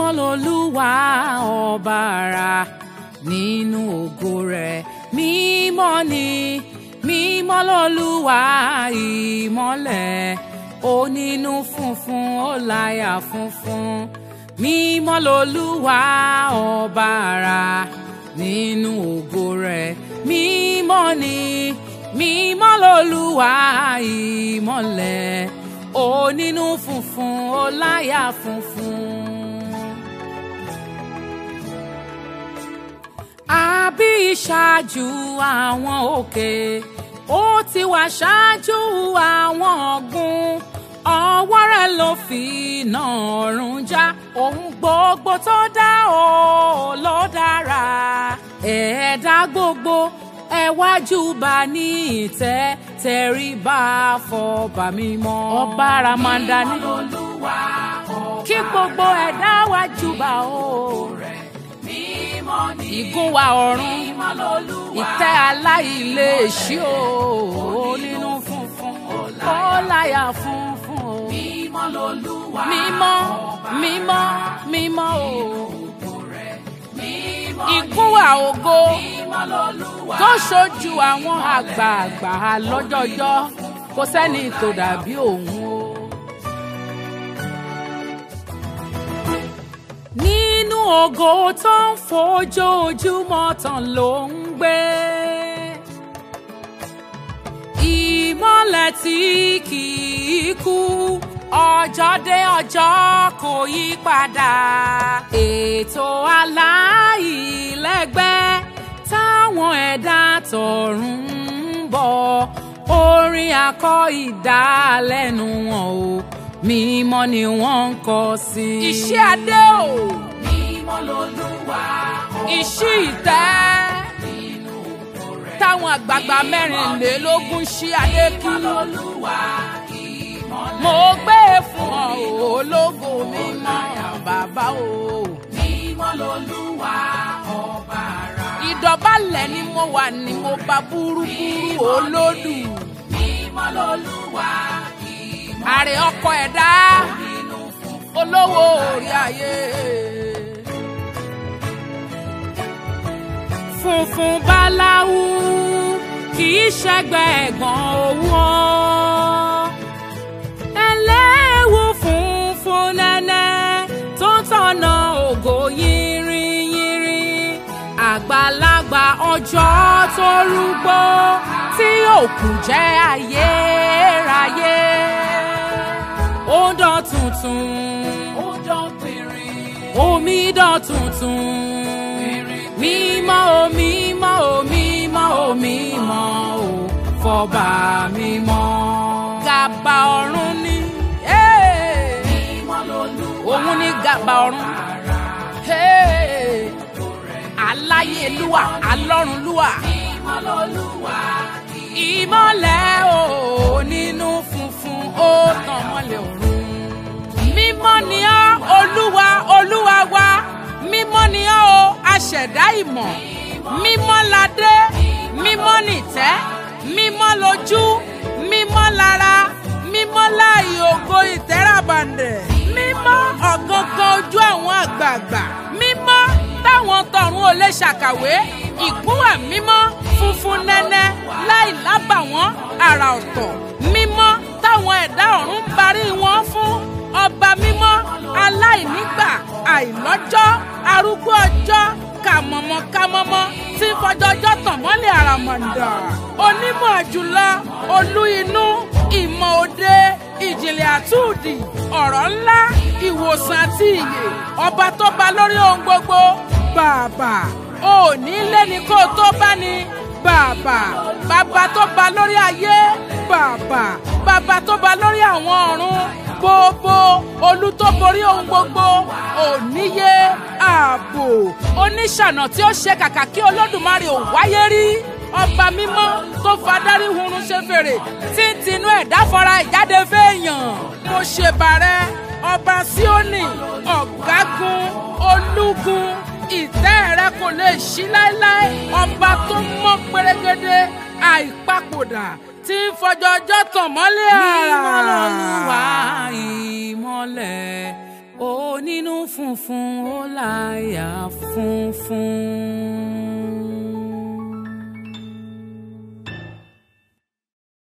mímọ́ lolúwa ọba ara nínú ògo rẹ̀ mímọ́ ni mímọ́ lolúwa ìmọ́lẹ̀ onínú funfun ó láyà funfun mímọ́ lolúwa ọba ara nínú ògo rẹ̀ mímọ́ ni mímọ́ lolúwa ìmọ́lẹ̀ onínú funfun ó láyà funfun. Àbí ìṣáájú àwọn òkè ó ti wà ṣáájú àwọn ọ̀gbun ọwọ́ rẹ̀ ló fi iná ọ̀run já ohun gbogbo tó dá ó ló dára ẹ̀dá gbogbo ẹ wá júbà ní ìtẹ́ tẹríba fọba mímọ́ ọba ramanda ní kí gbogbo ẹ̀dá wá júbà ó ìgún wa ọ̀run ìtẹ́ aláìléèṣí o nínú funfun ó láyà funfun o mímọ́ mímọ́ mímọ́ o ìgún wa ògo tó ṣojú àwọn àgbààgbà lọ́jọ́jọ́ kò sẹ́ni tó dàbí òun o. Nínú ògo tó ń fojoojúmọ́ tàn ló ń gbé ìmọ́lẹ̀ tí kì í kú ọjọ́ dé ọjọ́ kò yí padà ètò aláìlẹ́gbẹ́ táwọn ẹ̀dá tọ̀run ń bọ̀ orin akọ ìdálẹ́nu wọn o mímọ́ ni wọ́n ń kọ sí. Iṣẹ́ adé o. Mímọ́ lolúwa ọba. Iṣẹ́ ìtẹ́. Nínú ògo rẹ̀. Táwọn àgbààgbà mẹ́rìnlélógún ṣí adé kí. Mímọ́ lolúwa ìmọ́lẹ̀. Mo gbé fún ọ ológo mímọ́ bàbá o. Mímọ́ lolúwa ọba ara. Ìdọ̀bálẹ̀ ni mo wà ní mo bá búrúburú olódù. Mímọ́ lolúwa àrè ọkọ ẹ̀dá olówó orí ayé. Funfun báláwú kì í ṣẹgbẹ́ ẹ̀gbọ́n owó ẹlẹ́wù funfun nẹ́nẹ́ tó ń tọ̀nà ògo yìnrìnyìnrì àgbàlagbà ọjọ́ tó rúgbó tí òkú jẹ́ ayérayé. Ó dán tuntun, ó dán pìnrin, omi dán tuntun, mímọ́ o mímọ́ o mímọ́ o mímọ́ o fọba mímọ́. Gàbà ọ̀run ni, mímọ́ lolúwa òun ni gàbà ọ̀run, aláyélúwà alọ́runlúwà, mímọ́ lolúwa ìmọ́lẹ̀ o nínú funfun ó tàn mọ́lẹ̀ ọ̀run. Mímọ́ ni ọ́ olúwa olúwa wa mímọ́ ni ọ́ o aṣẹ̀dá ìmọ̀ mímọ́ ládé mímọ́ nìtẹ́ mímọ́ lójú mímọ́ lára mímọ́ láàyè ògo ìtẹ́ràbàǹdẹ̀ mímọ́ ọ̀gangan ojú àwọn àgbààgbà mímọ́ táwọn tọ̀run ò lè ṣàkàwé ìgúnwà mímọ́ funfun nẹ́nẹ́ láì lábàwọ́n àrà ọ̀tọ̀ mímọ́ táwọn ẹ̀dá ọ̀run parí wọn fún ọba mímọ́ aláìnígbà àìlọ́jọ́ arúgbó ọjọ́ kàmọ̀mọ́ tí fọjọ́jọ́ tàn mọ́lẹ̀ àràmọ̀ǹdà onímọ̀ jùlọ olú inú ìmọ̀ òde ìjìnlẹ̀ àtúndì ọ̀rọ̀ ńlá ìwòsàn àti ìyè ọba tó ba lórí ohun gbogbo bàbá òní lẹ́ni kó tó bá ní bàbá bàbá tó ba lórí ayé bàbá tó ba lórí àwọn ọ̀run gbogbo olú tó borí ohun gbogbo òníye ààbò oníṣànà tí ó ṣe kàkà kí olódùmarè ò wáyé rí ọba mímọ́ tó fadarí hurun ṣe fèrè tí ń tinú ẹ̀dá fọra ìjáde fẹ́ẹ̀yàn mo ṣèbàrẹ̀ ọba Síónì ọ̀gágun olúgun ìtẹ́ rẹ kò lè ṣí láéláé ọba tó mọ́ pérégedé àìpapòdà tí ń fọjọ́jọ́ tàn mọ́lẹ̀ àrà. Mímọ́ lolúwa ìmọ́lẹ̀ òní nínú funfun ó láyà funfun.